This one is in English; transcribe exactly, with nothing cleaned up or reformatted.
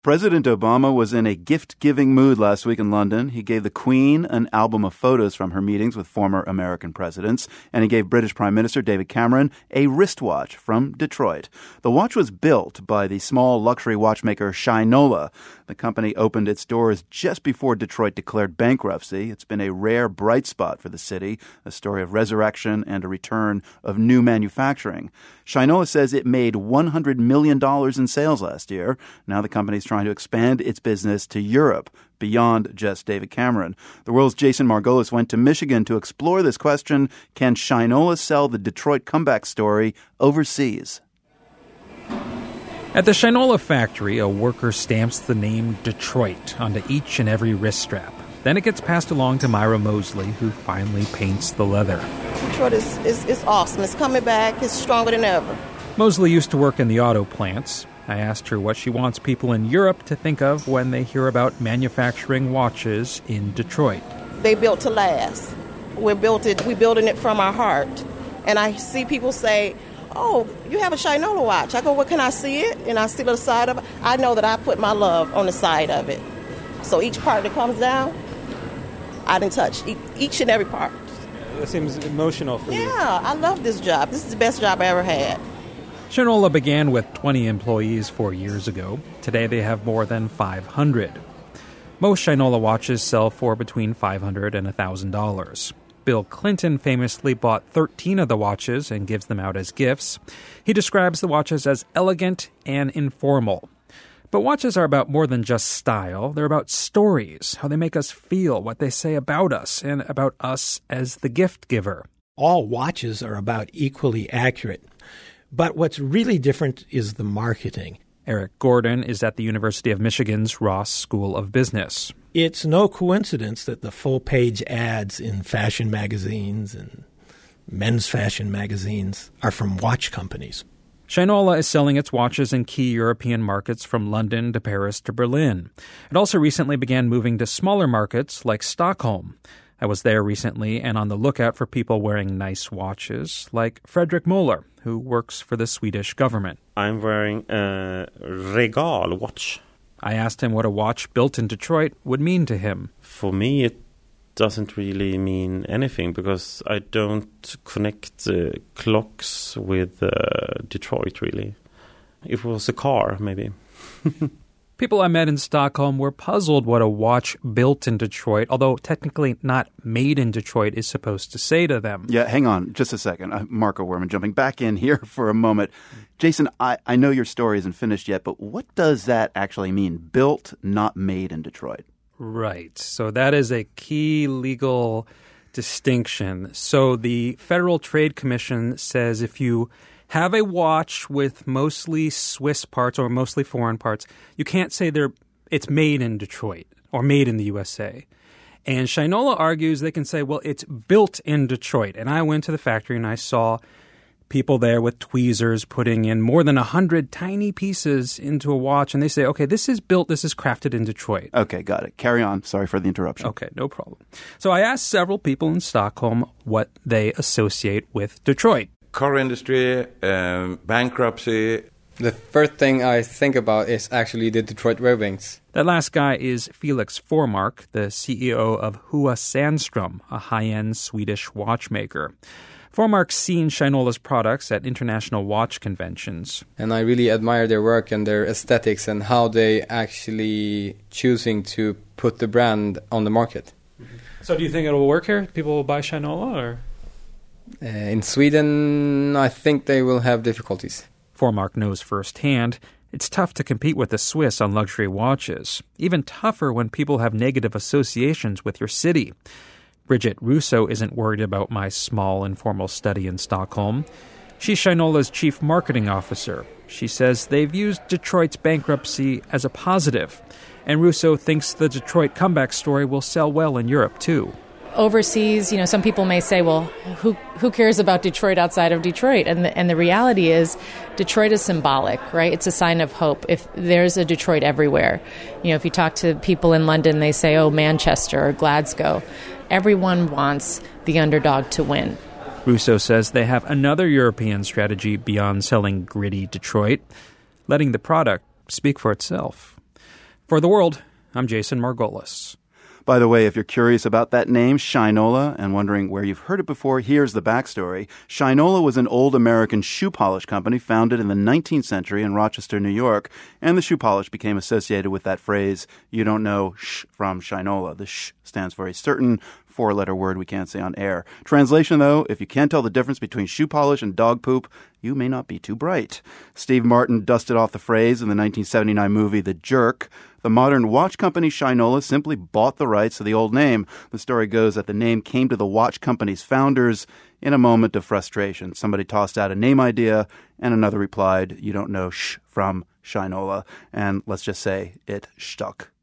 President Obama was in a gift-giving mood last week in London. He gave the Queen an album of photos from her meetings with former American presidents, and he gave British Prime Minister David Cameron a wristwatch from Detroit. The watch was built by the small luxury watchmaker Shinola. The company opened its doors just before Detroit declared bankruptcy. It's been a rare bright spot for the city, a story of resurrection and a return of new manufacturing. Shinola says it made one hundred million dollars in sales last year. Now the company's trying to expand its business to Europe beyond just David Cameron. The World's Jason Margolis went to Michigan to explore this question. Can Shinola sell the Detroit comeback story overseas? At the Shinola factory, a worker stamps the name Detroit onto each and every wrist strap. Then it gets passed along to Myra Mosley, who finally paints the leather. Detroit is, is, is awesome. It's coming back. It's stronger than ever. Mosley used to work in the auto plants. I asked her what she wants people in Europe to think of when they hear about manufacturing watches in Detroit. They built to last. We're built it, we're building it from our heart. And I see people say, oh, you have a Shinola watch. I go, well, can I see it? And I see the side of it. I know that I put my love on the side of it. So each part that comes down, I didn't touch each and every part. That seems emotional for you. Yeah, I love this job. This is the best job I ever had. Shinola began with twenty employees four years ago. Today they have more than five hundred. Most Shinola watches sell for between five hundred dollars and one thousand dollars. Bill Clinton famously bought thirteen of the watches and gives them out as gifts. He describes the watches as elegant and informal. But watches are about more than just style. They're about stories, how they make us feel, what they say about us, and about us as the gift giver. All watches are about equally accurate. But what's really different is the marketing. Eric Gordon is at the University of Michigan's Ross School of Business. It's no coincidence that the full-page ads in fashion magazines and men's fashion magazines are from watch companies. Shinola is selling its watches in key European markets from London to Paris to Berlin. It also recently began moving to smaller markets like Stockholm. I was there recently and on the lookout for people wearing nice watches, like Fredrik Moller, who works for the Swedish government. I'm wearing a Regal watch. I asked him what a watch built in Detroit would mean to him. For me, it doesn't really mean anything because I don't connect uh, clocks with uh, Detroit, really. It was a car, maybe. People I met in Stockholm were puzzled what a watch built in Detroit, although technically not made in Detroit, is supposed to say to them. Yeah, hang on just a second. Uh, Marco Werman jumping back in here for a moment. Jason, I, I know your story isn't finished yet, but what does that actually mean? Built, not made in Detroit. Right. So that is a key legal distinction. So the Federal Trade Commission says if you have a watch with mostly Swiss parts or mostly foreign parts, you can't say they're it's made in Detroit or made in the U S A. And Shinola argues they can say, well, it's built in Detroit. And I went to the factory and I saw people there with tweezers putting in more than one hundred tiny pieces into a watch. And they say, okay, this is built, this is crafted in Detroit. Okay, got it. Carry on. Sorry for the interruption. Okay, no problem. So I asked several people in Stockholm what they associate with Detroit. Car industry, um, bankruptcy. The first thing I think about is actually the Detroit Red Wings. That last guy is Felix Formark, the C E O of Hua Sandstrom, a high-end Swedish watchmaker. Formark's seen Shinola's products at international watch conventions. And I really admire their work and their aesthetics and how they actually choosing to put the brand on the market. So do you think it'll work here? People will buy Shinola or... Uh, in Sweden, I think they will have difficulties. Formark knows firsthand it's tough to compete with the Swiss on luxury watches. Even tougher when people have negative associations with your city. Bridget Russo isn't worried about my small informal study in Stockholm. She's Shinola's chief marketing officer. She says they've used Detroit's bankruptcy as a positive. And Russo thinks the Detroit comeback story will sell well in Europe, too. Overseas, you know, some people may say, well, who who cares about Detroit outside of Detroit? And the, and the reality is Detroit is symbolic, right? It's a sign of hope. If there's a Detroit everywhere, you know, if you talk to people in London, they say, oh, Manchester or Glasgow. Everyone wants the underdog to win. Russo says they have another European strategy beyond selling gritty Detroit, letting the product speak for itself. For The World, I'm Jason Margolis. By the way, if you're curious about that name, Shinola, and wondering where you've heard it before, here's the backstory. Shinola was an old American shoe polish company founded in the nineteenth century in Rochester, New York, and the shoe polish became associated with that phrase, you don't know sh from Shinola. The sh stands for a certain four-letter word we can't say on air. Translation, though, if you can't tell the difference between shoe polish and dog poop, you may not be too bright. Steve Martin dusted off the phrase in the nineteen seventy-nine movie The Jerk. The modern watch company Shinola simply bought the rights to the old name. The story goes that the name came to the watch company's founders in a moment of frustration. Somebody tossed out a name idea, and another replied, you don't know sh from Shinola. And let's just say it stuck.